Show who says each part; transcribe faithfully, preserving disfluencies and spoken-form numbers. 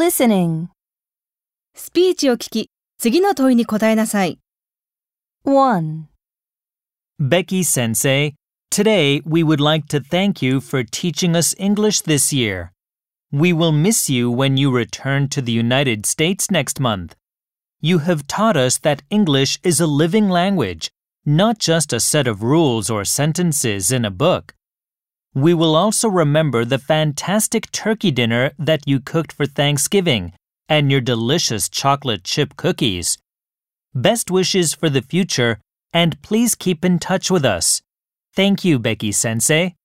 Speaker 1: listening.
Speaker 2: スピーチを聞き、次の問いに答えなさい。
Speaker 1: one.
Speaker 3: Becky Sensei, today we would like to thank you for teaching us English this year. We will miss you when you return to the United States next month. You have taught us that English is a living language, not just a set of rules or sentences in a book. We will also remember the fantastic turkey dinner that you cooked for Thanksgiving and your delicious chocolate chip cookies. Best wishes for the future, and please keep in touch with us. Thank you, Becky Sensei.